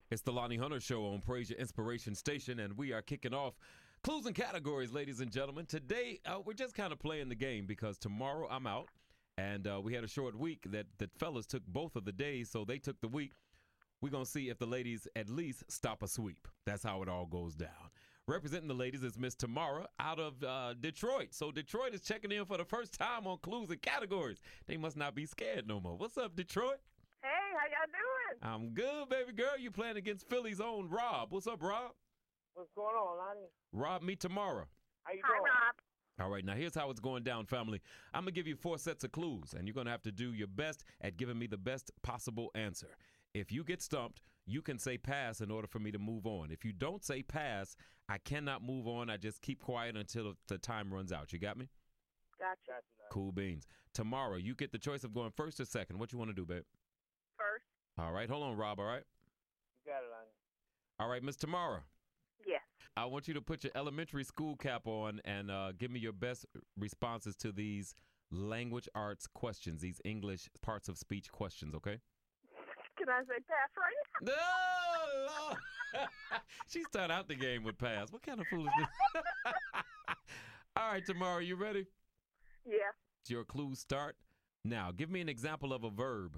It's the Lonnie Hunter Show on Praise Your Inspiration Station, and we are kicking off clues and categories, ladies and gentlemen. Today, we're just kind of playing the game because tomorrow I'm out, and we had a short week that fellas took both of the days, so they took the week. We're going to see if the ladies at least stop a sweep. That's how it all goes down. Representing the ladies is Miss Tamara out of Detroit. So Detroit is checking in for the first time on clues and categories. They must not be scared no more. What's up, Detroit? Hey, how y'all doing? I'm good, baby girl. You playing against Philly's own Rob. What's up, Rob? What's going on, Lonnie? Rob, meet Tamara. How you Hi, doing? Rob. All right, now here's how it's going down, family. I'm going to give you 4 sets of clues, and you're going to have to do your best at giving me the best possible answer. If you get stumped, you can say pass in order for me to move on. If you don't say pass, I cannot move on. I just keep quiet until the time runs out. You got me? Gotcha. Cool beans. Tamara, you get the choice of going first or second. What you want to do, babe? First. All right, hold on, Rob, all right? You got it, Lonnie. All right, Miss Tamara. Yes. I want you to put your elementary school cap on and give me your best responses to these language arts questions, these English parts of speech questions, okay? Can I say pass right now? No, Lord. She started out the game with pass. What kind of foolishness? All right, Tamara, you ready? Yeah. Your clues start now. Give me an example of a verb.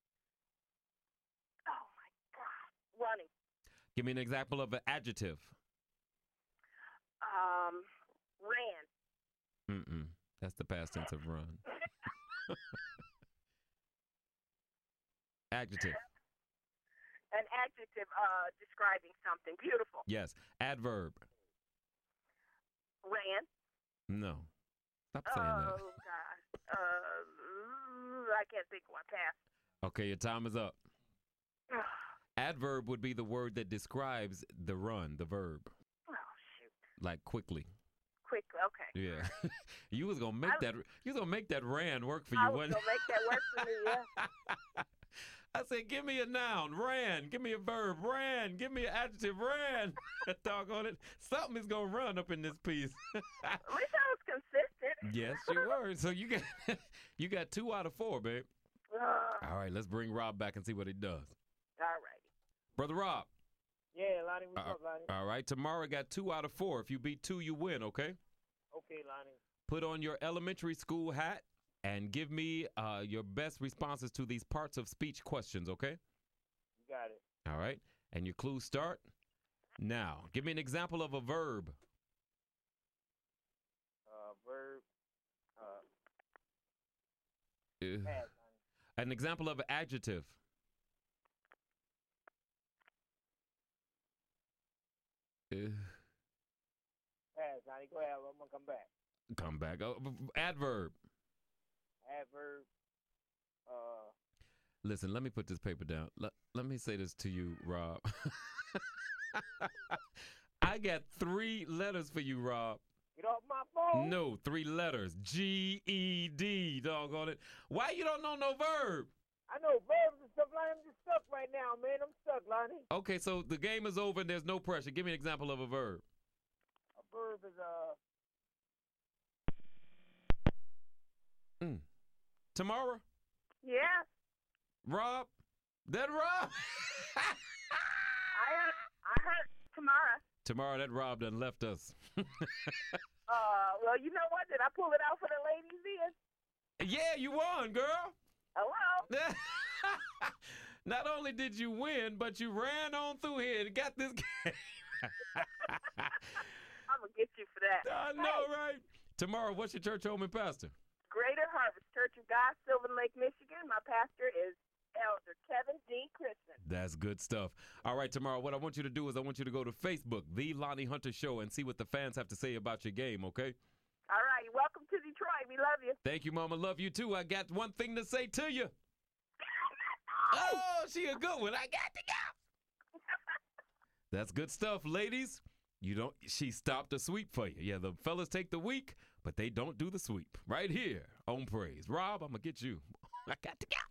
Oh, my God. Running. Give me an example of an adjective. Ran. That's the past tense of run. Adjective. An adjective describing something. Beautiful. Yes. Adverb. Ran. No. Stop saying that. Oh, God. I can't think of one. Pass. Okay, your time is up. Adverb would be the word that describes the run, the verb. Oh, shoot. Like quickly. Quickly. Okay. Yeah. You was gonna make that ran work for you, I was wasn't going to make that work for me, yeah. I said, give me a noun, ran. Give me a verb, ran. Give me an adjective, ran. Doggone it. Something is going to run up in this piece. At least I was consistent. Yes, you were. So you got 2 out of 4, babe. All right, let's bring Rob back and see what he does. All righty. Brother Rob. Yeah, Lonnie, what's up, Lonnie? All right, Tamara got 2 out of 4. If you beat 2, you win, okay? Okay, Lonnie. Put on your elementary school hat and give me your best responses to these parts of speech questions, okay? You got it. All right. And your clues start now. Give me an example of a verb. Verb. Ugh. Pass, Lonnie. An example of an adjective. Ugh. Pass, Lonnie. Go ahead. I'm going to come back. Come back. Oh, adverb. Adverb. Listen, let me put this paper down. Let me say this to you, Rob. I got 3 letters for you, Rob. Get off my phone. No, 3 letters. G-E-D, doggone it. Why you don't know no verb? I know verbs and stuff, Lonnie. I'm just stuck right now, man. I'm stuck, Lonnie. Okay, so the game is over and there's no pressure. Give me an example of a verb. A verb is Tamara? Yeah. Rob? That Rob? I heard tomorrow. Tamara, that Rob done left us. Well, you know what? Did I pull it out for the ladies then? Yeah, you won, girl. Hello? Not only did you win, but you ran on through here and got this game. I'm going to get you for that. I know, right? Tamara, what's your church home and pastor? Greater Harvest Church of God, Sylvan Lake, Michigan. My pastor is Elder Kevin D. Christian. That's good stuff. All right, Tamara, what I want you to do is I want you to go to Facebook, The Lonnie Hunter Show, and see what the fans have to say about your game, okay? All right. Welcome to Detroit. We love you. Thank you, Mama. Love you, too. I got one thing to say to you. Oh, she a good one. I got to go. That's good stuff, ladies. She stopped the sweep for you. Yeah, the fellas take the week, but they don't do the sweep. Right here on Praise. Rob, I'm going to get you. I got to go.